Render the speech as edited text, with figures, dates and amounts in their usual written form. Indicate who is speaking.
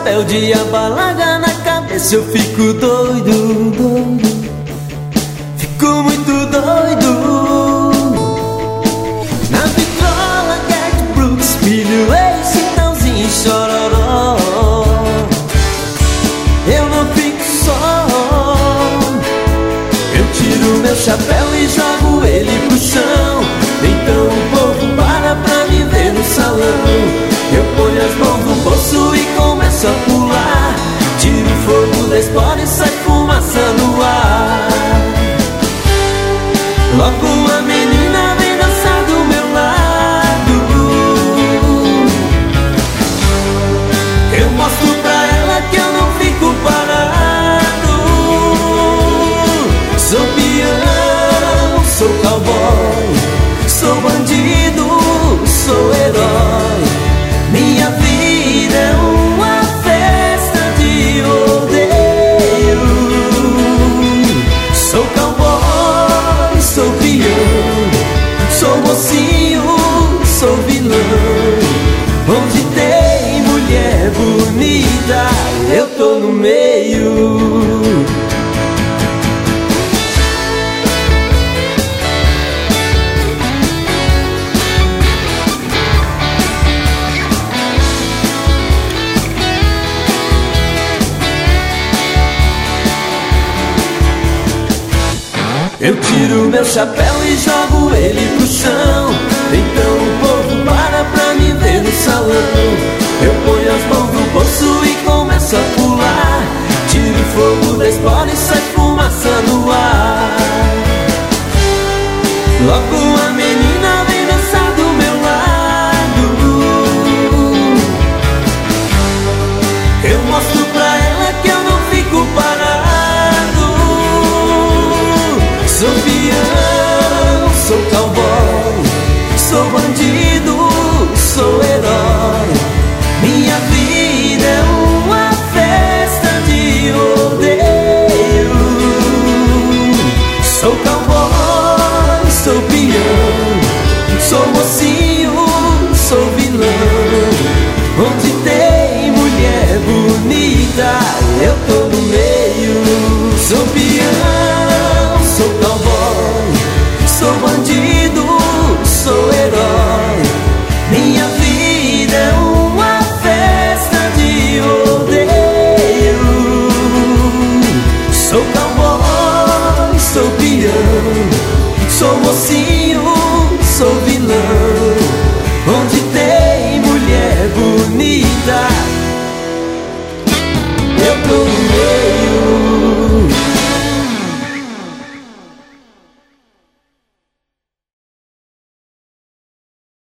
Speaker 1: chapéu de abalaga na cabeça eu fico doido, doido. Fico muito doido. Na vitrola, Garth Brooks, Milho, Ace, Chitãozinho e Chororó. Eu não fico só. Eu tiro meu chapéu e jogo ele pro chão. Então o povo para pra me ver no salão. Eu ponho as mãos no bolso e começo a pular. Tiro fogo da espora e sai fumaça no ar. Logo a menina vem dançar do meu lado. Eu mostro pra ela que eu não fico parado. Sou peão, sou cowboy, sou bandido, sou herói. Minha vida é uma festa de rodeio. Sou cowboy, sou peão, sou mocinho, sou vilão. Onde tem mulher bonita, eu tô no meio. Eu tiro meu chapéu e jogo ele pro chão. Então o povo para pra me ver no salão. Eu ponho as mãos no bolso e começo a pular. Tiro fogo da espora e sai fumaça no ar. Logo a menina vem dançar do meu lado. Eu mostro pra ela que eu não fico parado. Sou peão, sou cowboy, sou bandido, sou herói. Minha vida é uma festa de rodeio. Sou cowboy, sou peão, sou mocinho, sou vilão. Onde tem mulher bonita, eu tô no meio. Sou peão, sou cowboy, sou bandido, sou herói. Minha vida é uma festa de rodeio. Sou cowboy, sou peão, sou mocinho, sou vilão. Onde tem mulher bonita, eu tô